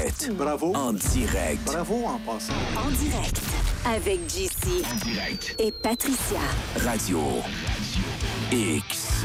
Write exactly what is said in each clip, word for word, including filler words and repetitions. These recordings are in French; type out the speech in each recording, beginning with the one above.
Barrette. Bravo. En direct. Bravo en passant. En direct avec J C. En direct. Et Patricia. Radio X.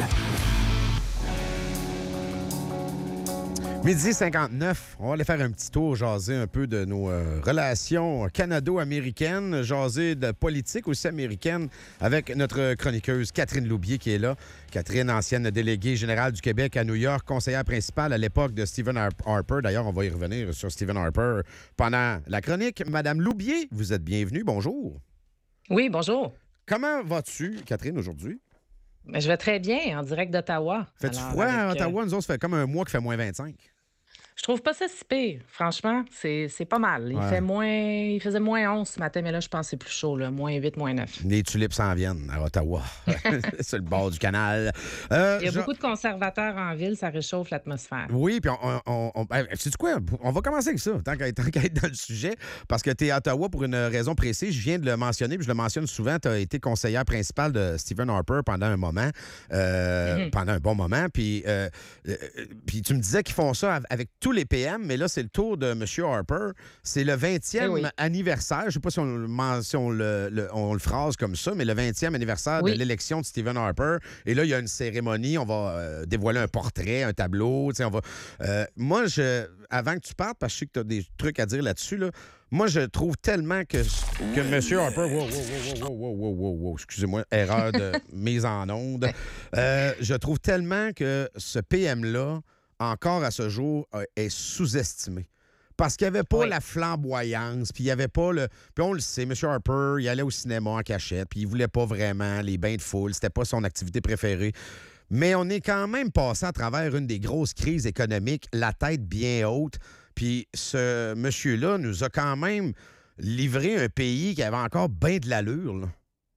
Midi cinquante-neuf, on va aller faire un petit tour, jaser un peu de nos euh, relations canado-américaines, jaser de politique aussi américaine avec notre chroniqueuse Catherine Loubier qui est là. Catherine, ancienne déléguée générale du Québec à New York, conseillère principale à l'époque de Stephen Harper. D'ailleurs, on va y revenir sur Stephen Harper pendant la chronique. Madame Loubier, vous êtes bienvenue. Bonjour. Oui, bonjour. Comment vas-tu, Catherine, aujourd'hui? Ben, je vais très bien, en direct d'Ottawa. Fait-tu Alors, froid à avec, Ottawa? euh, Nous autres, ça fait comme un mois qu'il fait moins vingt-cinq. Je trouve pas ça si pire. Franchement, c'est, c'est pas mal. Il Ouais. fait moins. Il faisait moins onze ce matin, mais là, je pense que c'est plus chaud, là. Moins huit, moins neuf. Les tulipes s'en viennent à Ottawa. C'est le bord du canal. Euh, Il y a je- beaucoup de conservateurs en ville, ça réchauffe l'atmosphère. Oui, puis on, on, on ben, sais-tu quoi? On va commencer avec ça, tant qu'à, tant qu'à être dans le sujet, parce que tu es à Ottawa pour une raison précise. Je viens de le mentionner, puis je le mentionne souvent. Tu as été conseillère principale de Stephen Harper pendant un moment, euh, Mm-hmm. pendant un bon moment. Puis, euh, euh, puis tu me disais qu'ils font ça avec tous les P M, mais là, c'est le tour de M. Harper. C'est le vingtième Eh oui. anniversaire. Je ne sais pas si on, le, men- si on le, le- on le phrase comme ça, mais le vingtième anniversaire Oui. de l'élection de Stephen Harper. Et là, il y a une cérémonie. On va euh, dévoiler un portrait, un tableau. tu sais, On va, euh, moi, je, avant que tu partes, parce que je sais que tu as des trucs à dire là-dessus, là, moi, je trouve tellement que, que M. Harper... Wow, wow, wow, wow, wow, wow, wow, wow, excusez-moi, erreur de mise en onde. Euh, je trouve tellement que ce P M-là, encore à ce jour, euh, est sous-estimé. Parce qu'il n'y avait pas Oui. la flamboyance, puis il n'y avait pas le... Puis on le sait, M. Harper, il allait au cinéma en cachette, puis il voulait pas vraiment les bains de foule, c'était pas son activité préférée. Mais on est quand même passé à travers une des grosses crises économiques, la tête bien haute, puis ce monsieur-là nous a quand même livré un pays qui avait encore bien de l'allure, là.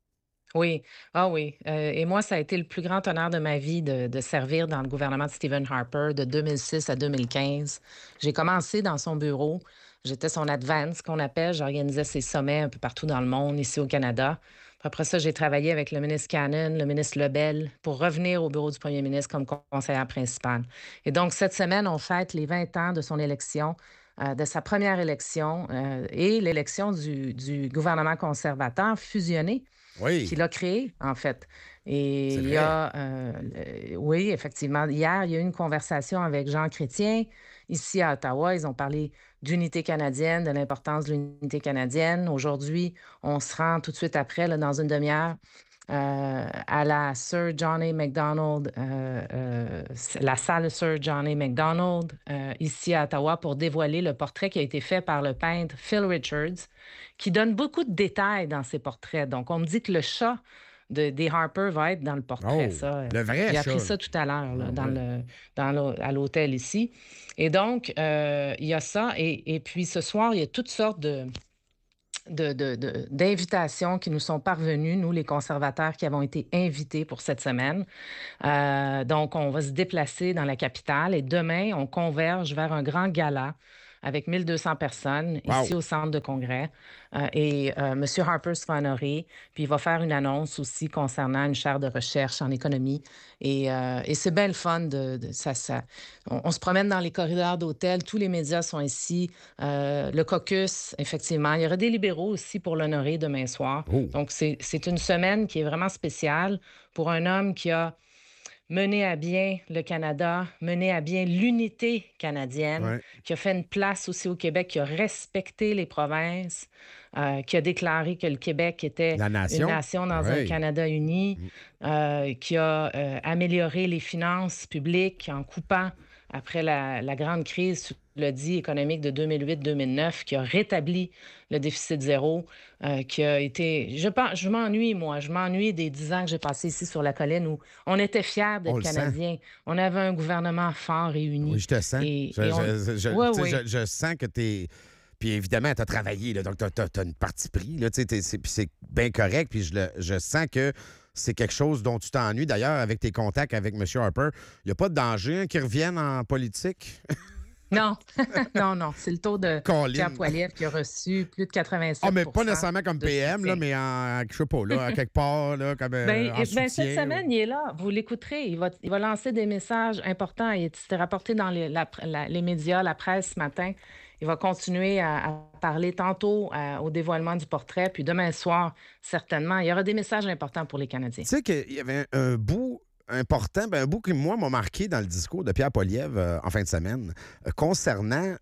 Oui, ah oui. Euh, et moi, ça a été le plus grand honneur de ma vie de, de servir dans le gouvernement de Stephen Harper de deux mille six à deux mille quinze. J'ai commencé dans son bureau. J'étais son advance, qu'on appelle. J'organisais ses sommets un peu partout dans le monde, ici au Canada. Puis après ça, j'ai travaillé avec le ministre Cannon, le ministre Lebel, pour revenir au bureau du premier ministre comme conseillère principale. Et donc, cette semaine, on fête les vingt ans de son élection, euh, de sa première élection euh, et l'élection du, du gouvernement conservateur fusionné Oui. qu'il a créé, en fait. Et C'est il y vrai. a, euh, le- oui, effectivement, hier, il y a eu une conversation avec Jean Chrétien, ici à Ottawa. Ils ont parlé d'unité canadienne, de l'importance de l'unité canadienne. Aujourd'hui, on se rend tout de suite après, là, dans une demi-heure, euh, à la Sir John A. Macdonald, euh, euh, la salle Sir John A. Macdonald, euh, ici à Ottawa, pour dévoiler le portrait qui a été fait par le peintre Phil Richards, qui donne beaucoup de détails dans ses portraits. Donc, on me dit que le chat de, des Harper va être dans le portrait. Oh, ça. le vrai J'ai chat. appris ça tout à l'heure là, Ah, dans ouais. le, dans l'hô- à l'hôtel ici. Et donc, euh, il y a ça. Et, et puis, ce soir, il y a toutes sortes de de- de- de- d'invitations qui nous sont parvenues, nous, les conservateurs qui avons été invités pour cette semaine. Euh, donc, on va se déplacer dans la capitale et demain, on converge vers un grand gala avec mille deux cents personnes Wow. ici au centre de congrès. Euh, et euh, M. Harper se va honorer, puis il va faire une annonce aussi concernant une chaire de recherche en économie. Et, euh, et c'est bien le fun. De, de- ça, ça, on, on se promène dans les corridors d'hôtel, tous les médias sont ici. Euh, le caucus, effectivement. Il y aura des libéraux aussi pour l'honorer demain soir. Oh. Donc, c'est c'est une semaine qui est vraiment spéciale pour un homme qui a mené à bien le Canada, mené à bien l'unité canadienne, Ouais. qui a fait une place aussi au Québec, qui a respecté les provinces, euh, qui a déclaré que le Québec était La nation. une nation dans Ouais. un Canada uni, euh, qui a euh, amélioré les finances publiques en coupant après la, la grande crise, tu l'as dit, économique de deux mille huit deux mille neuf, qui a rétabli le déficit zéro, euh, qui a été... Je, pense, je m'ennuie, moi. Je m'ennuie des dix ans que j'ai passés ici sur la colline où on était fiers On d'être le sent. Canadiens. On avait un gouvernement fort et uni. Oui, je te sens. Et- je, et on- je- je- Ouais, tu sais, oui. je- je sens que tu es. Puis évidemment, tu as travaillé, là, donc tu as, une partie pris. Là, tu sais, t'es- c'est, puis c'est bien correct. Puis je, le- je sens que c'est quelque chose dont tu t'ennuies. D'ailleurs, avec tes contacts avec M. Harper, il n'y a pas de danger hein, qu'il revienne en politique. Non, non, non. C'est le taux de Colin. Pierre Poilievre qui a reçu plus de quatre-vingt-sept. Ah, mais pas nécessairement comme de P M, là, succès. mais en, je sais pas, là, à quelque part, là, comme euh, Ben, en eh ben, cette soutien. semaine, il est là. Vous l'écouterez. Il va, il va lancer des messages importants. Il s'était rapporté dans les, la- la- les médias, la presse ce matin. Il va continuer à, à parler tantôt à- au dévoilement du portrait, puis demain soir, certainement. Il y aura des messages importants pour les Canadiens. Tu sais qu'il y avait un, un bout important, ben, un bout qui, moi, m'a marqué dans le discours de Pierre Poilievre euh, en fin de semaine euh, concernant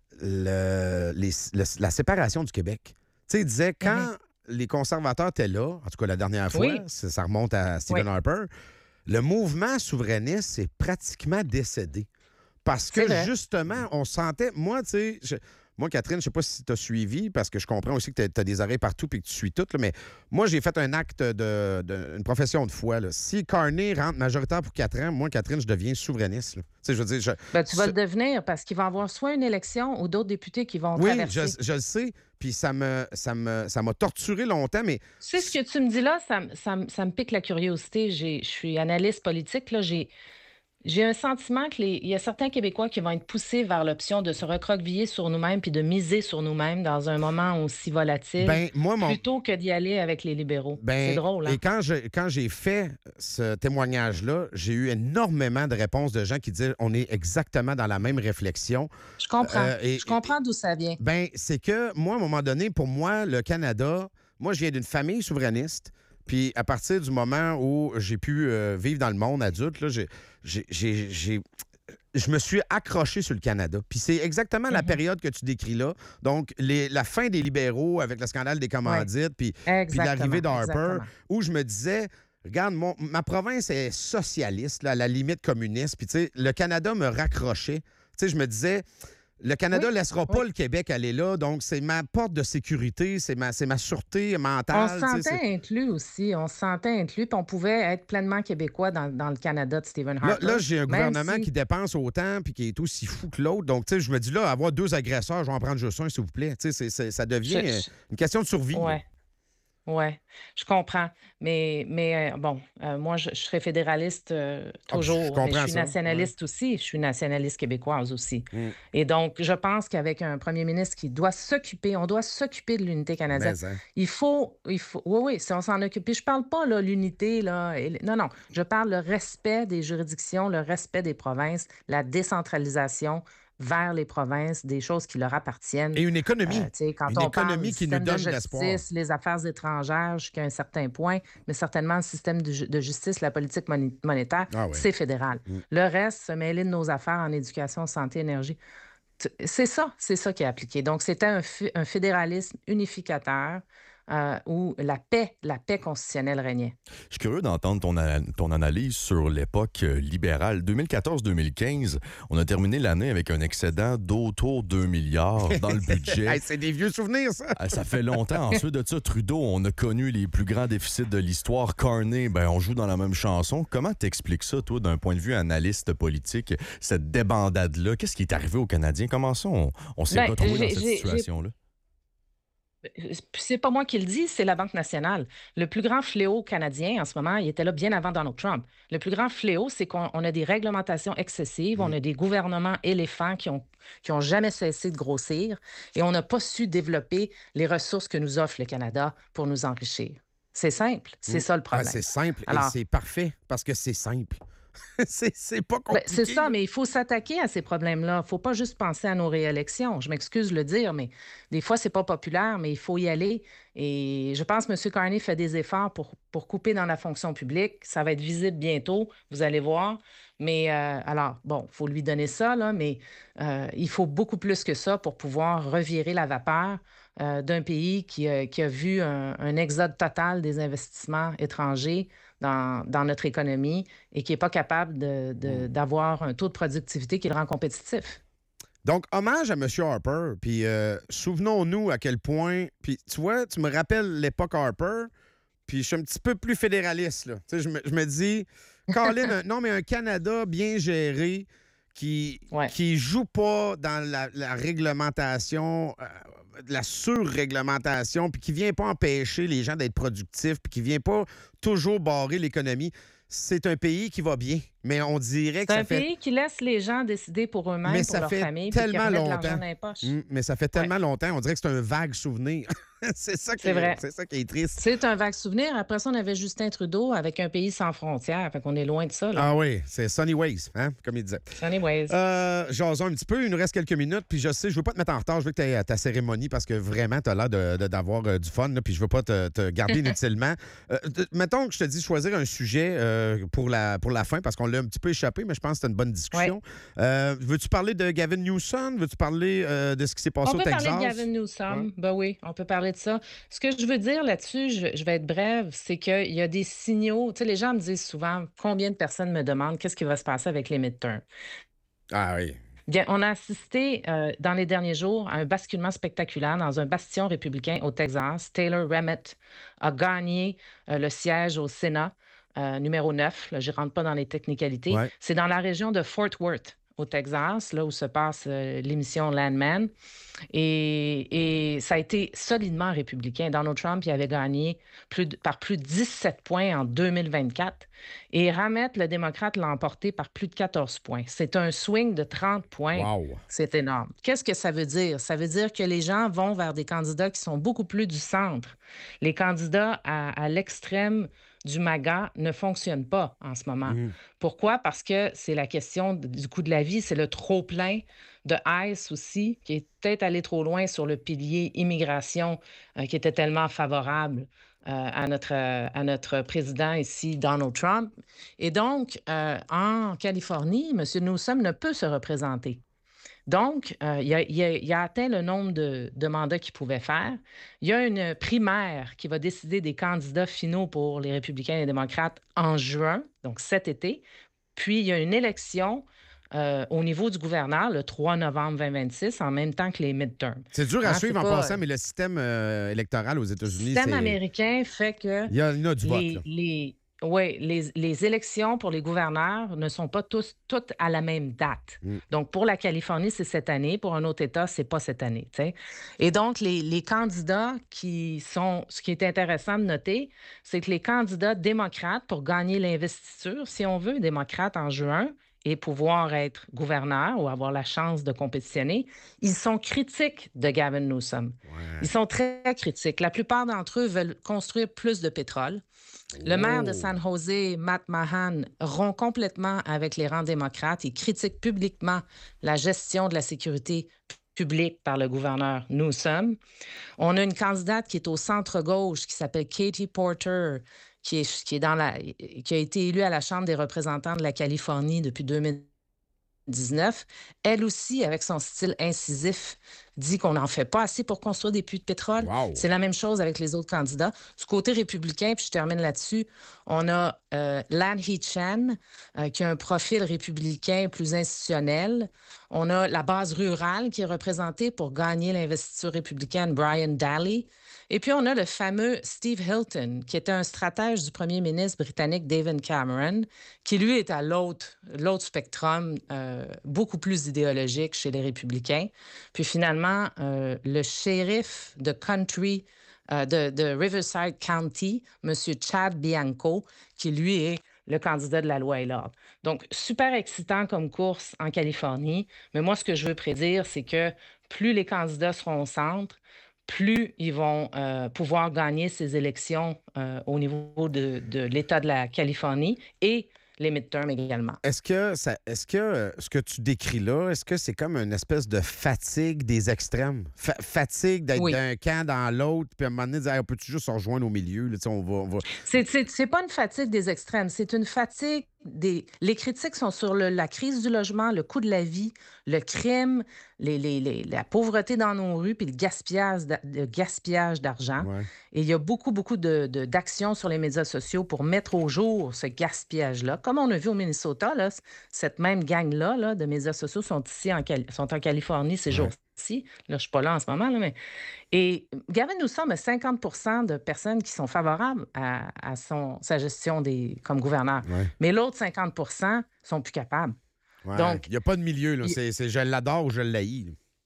le- les- le- la séparation du Québec. Tu sais, il disait quand Mhm. les conservateurs étaient là, en tout cas la dernière fois, Oui. ça, ça remonte à Stephen Oui. Harper, le mouvement souverainiste est pratiquement décédé. Parce que, C'est vrai. justement, on sentait... Moi, tu sais... je- Moi, Catherine, je ne sais pas si tu as suivi, parce que je comprends aussi que tu as des oreilles partout et que tu suis tout, là, mais moi, j'ai fait un acte de, de- une profession de foi. Là. Si Carney rentre majoritaire pour quatre ans, moi, Catherine, je deviens souverainiste. Là. Tu sais, je veux dire, je- Ben, tu vas ce- le devenir parce qu'il va y avoir soit une élection ou d'autres députés qui vont Oui, traverser. je, je le sais. Puis ça me, ça me, ça m'a torturé longtemps, mais Tu sais, ce que tu me dis là, ça, me- ça, me- ça me pique la curiosité. J'ai- Je suis analyste politique. Là, j'ai, j'ai un sentiment que les, il y a certains Québécois qui vont être poussés vers l'option de se recroqueviller sur nous-mêmes puis de miser sur nous-mêmes dans un moment aussi volatile, ben moi, mon, plutôt que d'y aller avec les libéraux. Ben, C'est drôle, hein? Et quand je- quand j'ai fait ce témoignage-là, j'ai eu énormément de réponses de gens qui disaient on est exactement dans la même réflexion. Je comprends. Euh, et- Je comprends d'où ça vient. Ben, c'est que moi, à un moment donné, pour moi, le Canada, moi, je viens d'une famille souverainiste. Puis à partir du moment où j'ai pu euh, vivre dans le monde adulte, là, j'ai, j'ai- j'ai- j'ai- je me suis accroché sur le Canada. Puis c'est exactement la Mhm. période que tu décris là. Donc, les- la fin des libéraux avec le scandale des commandites, puis puis Exactement. l'arrivée d'Harper, exactement. où je me disais, regarde, mon- ma province est socialiste, là, à la limite communiste, puis tu sais, le Canada me raccrochait. Tu sais, je me disais, le Canada Oui, laissera pas oui. le Québec aller là, donc c'est ma porte de sécurité, c'est ma, c'est ma sûreté On mentale. se tu sais, c'est- sentait inclus aussi. On se sentait inclus, puis on pouvait être pleinement québécois dans, dans le Canada de Stephen Là, Harper. là, j'ai un Même gouvernement si- qui dépense autant puis qui est aussi fou que l'autre. Donc, tu sais, je me dis là, avoir deux agresseurs, je vais en prendre juste un, s'il vous plaît. Tu sais, c'est- c'est- ça devient Je- euh, je- une question de survie. là. Ouais. Ouais, je comprends. Mais, mais euh, bon, euh, moi, je, je serai fédéraliste euh, Ah, je toujours. Mais comprends je suis ça, nationaliste aussi. Je suis nationaliste québécoise aussi. Mm. Et donc, je pense qu'avec un premier ministre qui doit s'occuper, on doit s'occuper de l'unité canadienne. Mais, hein. Il faut, il faut, oui, oui, si on s'en occupe. Puis je parle pas, là, l'unité, là. et- non, non. Je parle le respect des juridictions, le respect des provinces, la décentralisation vers les provinces, des choses qui leur appartiennent. Et une économie. Euh, tu sais, quand Une on parle économie du qui nous système de donne de l'espoir. justice, les affaires étrangères jusqu'à un certain point, mais certainement le système de, ju- de justice, la politique moni- monétaire, Ah ouais. c'est fédéral. Mm. Le reste, se mêler de nos affaires en éducation, santé, énergie, t- c'est ça, c'est ça qui est appliqué. Donc, c'était un, fi- un fédéralisme unificateur euh, où la paix, la paix constitutionnelle régnait. Je suis curieux d'entendre ton, a- ton analyse sur l'époque euh, libérale. deux mille quatorze deux mille quinze, on a terminé l'année avec un excédent d'autour deux milliards dans le budget. Hey, c'est des vieux souvenirs, ça. Ah, ça fait longtemps. Ensuite de ça, Trudeau, on a connu les plus grands déficits de l'histoire. Carney, ben, on joue dans la même chanson. Comment t'expliques ça, toi, d'un point de vue analyste politique, cette débandade-là? Qu'est-ce qui est arrivé aux Canadiens? Comment ça, on, on s'est Ben, retrouvé dans j'ai- cette j'ai- j'ai- situation-là? C'est pas moi qui le dis, c'est la Banque nationale. Le plus grand fléau canadien en ce moment, il était là bien avant Donald Trump. Le plus grand fléau, c'est qu'on on a des réglementations excessives, on a des gouvernements éléphants qui ont, qui ont jamais cessé de grossir et on n'a pas su développer les ressources que nous offre le Canada pour nous enrichir. C'est simple, c'est ça le Ah, problème. c'est simple Alors- et c'est parfait parce que c'est simple. c'est c'est pas Ben, compliqué. c'est ça, mais il faut s'attaquer à ces problèmes-là. Il ne faut pas juste penser à nos réélections. Je m'excuse de le dire, mais des fois, c'est pas populaire, mais il faut y aller. Et je pense que M. Carney fait des efforts pour, pour couper dans la fonction publique. Ça va être visible bientôt, vous allez voir. Mais euh, alors, bon, il faut lui donner ça, là, mais euh, il faut beaucoup plus que ça pour pouvoir revirer la vapeur euh, d'un pays qui, a- qui a vu un, un exode total des investissements étrangers dans, dans notre économie et qui n'est pas capable de- de- d'avoir un taux de productivité qui le rend compétitif. Donc, hommage à M. Harper, puis euh, souvenons-nous à quel point... Puis, tu vois, tu me rappelles l'époque Harper, puis je suis un petit peu plus fédéraliste, là. Tu sais, je me, je me dis, Colin, un- non, mais un Canada bien géré qui Ouais. qui joue pas dans la, la réglementation, euh, de la surréglementation, puis qui vient pas empêcher les gens d'être productifs, puis qui vient pas toujours barrer l'économie. c'est un pays qui va bien. Mais on dirait que C'est ça un fait... pays qui laisse les gens décider pour eux-mêmes, Mais pour ça leur fait famille, puis qui tellement remettent de longtemps. l'argent dans les poches. Mm, mais ça fait tellement longtemps, on dirait que c'est un vague souvenir. c'est ça qui C'est vrai. c'est ça qui est triste. C'est un vague souvenir. Après ça, on avait Justin Trudeau avec un pays sans frontières. Fait qu'on est loin de ça, là. Ah oui, c'est Sunny Ways, hein, comme il disait. Anyways. Euh, jasons un petit peu, il nous reste quelques minutes, puis je sais, je veux pas te mettre en retard, je veux que tu aies ta cérémonie parce que vraiment, tu as l'air de- de- d'avoir euh, du fun, là, puis je veux pas te, te garder inutilement. Euh, t- mettons que je te dis choisir un sujet euh, pour, la, pour la fin, parce qu'on l'a un petit peu échappé, mais je pense que c'était une bonne discussion. Euh, veux-tu parler de Gavin Newsom? Veux-tu parler euh, de ce qui s'est passé On au peut Texas? parler de Gavin Newsom. Ouais. Ben oui, on peut parler de ça. Ce que je veux dire là-dessus, je, je vais être brève, c'est qu'il y a des signaux. Tu sais, les gens me disent souvent combien de personnes me demandent qu'est-ce qui va se passer avec les midterms. Ah oui. Bien, on a assisté euh, dans les derniers jours à un basculement spectaculaire dans un bastion républicain au Texas. Taylor Ramett a gagné euh, le siège au Sénat, euh, numéro neuf. Là, je ne rentre pas dans les technicalités. Ouais. C'est dans la région de Fort Worth, au Texas, là où se passe euh, l'émission Landman. Et, et ça a été solidement républicain. Donald Trump il avait gagné plus de- par plus de dix-sept points en deux mille vingt-quatre. Et Ramett, le démocrate, l'a emporté par plus de quatorze points. C'est un swing de trente points. Wow. C'est énorme. Qu'est-ce que ça veut dire? Ça veut dire que les gens vont vers des candidats qui sont beaucoup plus du centre. Les candidats à, à l'extrême du MAGA ne fonctionnent pas en ce moment. Mhm. Pourquoi? Parce que c'est la question d- du coût de la vie, c'est le trop-plein de ICE aussi, qui est peut-être allé trop loin sur le pilier immigration, euh, qui était tellement favorable euh, à, notre, euh, à notre président ici, Donald Trump. Et donc, euh, en Californie, M. Newsom ne peut se représenter. Donc, euh, il, a, il a- il a atteint le nombre de, de mandats qu'il pouvait faire. Il y a une primaire qui va décider des candidats finaux pour les républicains et les démocrates en juin, donc cet été. Puis, il y a une élection euh, au niveau du gouverneur le trois novembre deux mille vingt-six, en même temps que les midterms. C'est dur à Hein, suivre c'est en pas- passant, mais le système euh, électoral aux Le États-Unis, système c'est... américain fait que Il y en a du vote, les, là. les, ouais, les, les élections pour les gouverneurs ne sont pas tous, toutes à la même date. Mm. Donc, pour la Californie, c'est cette année. Pour un autre État, c'est pas cette année. Tu sais. Et donc, les, les candidats qui sont... Ce qui est intéressant de noter, c'est que les candidats démocrates, pour gagner l'investiture, si on veut, démocrate en juin, et pouvoir être gouverneur ou avoir la chance de compétitionner, ils sont critiques de Gavin Newsom. Ils sont très critiques. La plupart d'entre eux veulent construire plus de pétrole. Le maire de Oh. San Jose, Matt Mahan, rompt complètement avec les rangs démocrates. Il critique publiquement la gestion de la sécurité publique par le gouverneur Newsom. On a une candidate qui est au centre-gauche qui s'appelle Katie Porter, qui est, qui est dans la, qui a été élue à la Chambre des représentants de la Californie depuis deux mille dix-neuf. Elle aussi, avec son style incisif, dit qu'on n'en fait pas assez pour construire des puits de pétrole. Wow. C'est la même chose avec les autres candidats. Du côté républicain, puis je termine là-dessus, on a euh, Lan Hee-Chan, euh, qui a un profil républicain plus institutionnel. On a la base rurale qui est représentée pour gagner l'investiture républicaine, Brian Daly. Et puis, on a le fameux Steve Hilton, qui était un stratège du premier ministre britannique David Cameron, qui, lui, est à l'autre, l'autre spectrum, euh, beaucoup plus idéologique chez les républicains. Puis, finalement, euh, le shérif de Country, euh, de, de Riverside County, M. Chad Bianco, qui, lui, est le candidat de la loi et l'ordre. Donc, super excitant comme course en Californie. Mais moi, ce que je veux prédire, c'est que plus les candidats seront au centre, plus ils vont euh, pouvoir gagner ces élections euh, au niveau de, de l'État de la Californie et les midterms également. Est-ce que, ça, est-ce que euh, ce que tu décris là, est-ce que c'est comme une espèce de fatigue des extrêmes? Fa- fatigue d'être Oui. d'un camp dans l'autre, puis à un moment donné, dire, Hey, on peut-tu juste se rejoindre au milieu? Là, Tu sais, on va, on va... C'est, c'est, c'est pas une fatigue des extrêmes, c'est une fatigue des... Les critiques sont sur le- la crise du logement, le coût de la vie, le crime, les, les- les- la pauvreté dans nos rues, puis le gaspillage, d'a- le gaspillage d'argent. Ouais. Et il y a beaucoup, beaucoup de, de- d'actions sur les médias sociaux pour mettre au jour ce gaspillage-là. Comme on a vu au Minnesota, là, c- cette même gang-là là, de médias sociaux sont ici en, Cali- sont en Californie ces Ouais. jours-ci. Là, je ne suis pas là en ce moment, là, mais... Et Gavin Newsom a cinquante pour cent de personnes qui sont favorables à, à son, sa gestion des, comme gouverneur. Ouais. Mais l'autre cinquante pour cent sont plus capables. Ouais. Donc, il n'y a pas de milieu. Là. il- C'est, c'est je l'adore ou je l'haïs. là.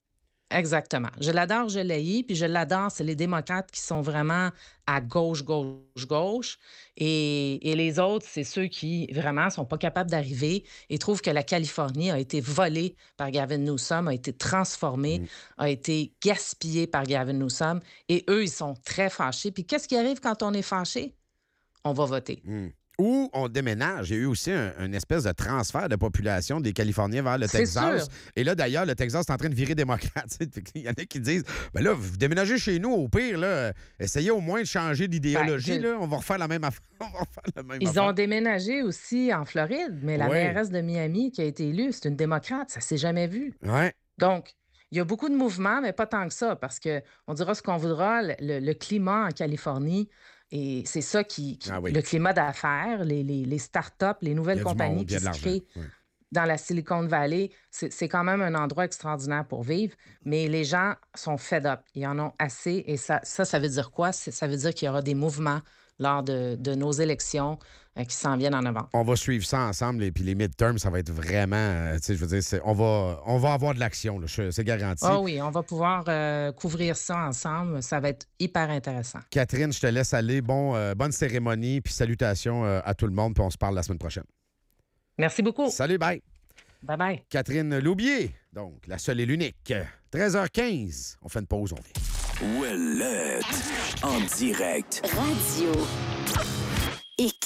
Exactement. Je l'adore, je l'haïs, puis je l'adore, c'est les démocrates qui sont vraiment à gauche, gauche, gauche. Et, et les autres, c'est ceux qui vraiment sont pas capables d'arriver et trouvent que la Californie a été volée par Gavin Newsom, a été transformée, Mm. a été gaspillée par Gavin Newsom. Et eux, ils sont très fâchés. Puis qu'est-ce qui arrive quand on est fâché? On va voter. Mm. Ou on déménage. Il y a eu aussi un, une espèce de transfert de population des Californiens vers le C'est Texas. sûr. Et là, d'ailleurs, le Texas est en train de virer démocrate. Il y en a qui disent ben là, vous déménagez chez nous, au pire, là, essayez au moins de changer d'idéologie. Ben, je- là, on va refaire la même affaire. On va refaire la même Ils affaire. ont déménagé aussi en Floride, mais la Oui. mairesse de Miami qui a été élue, c'est une démocrate. Ça s'est jamais vu. Ouais. Donc, il y a beaucoup de mouvements, mais pas tant que ça, parce que on dira ce qu'on voudra, le, le- le climat en Californie, et c'est ça qui, qui- Ah oui. le climat d'affaires, les, les, les startups, les Il y nouvelles a du compagnies monde, il y a qui de se l'argent. créent Ouais. dans la Silicon Valley, c'est c'est quand même un endroit extraordinaire pour vivre, mais les gens sont fed up. Ils en ont assez, et ça, ça, ça veut dire quoi? C'est- Ça veut dire qu'il y aura des mouvements lors de, de nos élections euh, qui s'en viennent en novembre. On va suivre ça ensemble. Et puis les midterms, ça va être vraiment. euh, tu sais, je veux dire, c'est- on va, on va avoir de l'action. là, je- C'est garanti. Ah oui, on va pouvoir euh, couvrir ça ensemble. Ça va être hyper intéressant. Catherine, je te laisse aller. Bon, euh, bonne cérémonie. Puis salutations euh, à tout le monde. Puis on se parle la semaine prochaine. Merci beaucoup. Salut, bye. Bye-bye. Catherine Loubier, donc la seule et l'unique. treize heures quinze. On fait une pause, on vient. Ouellette. En direct. Radio X.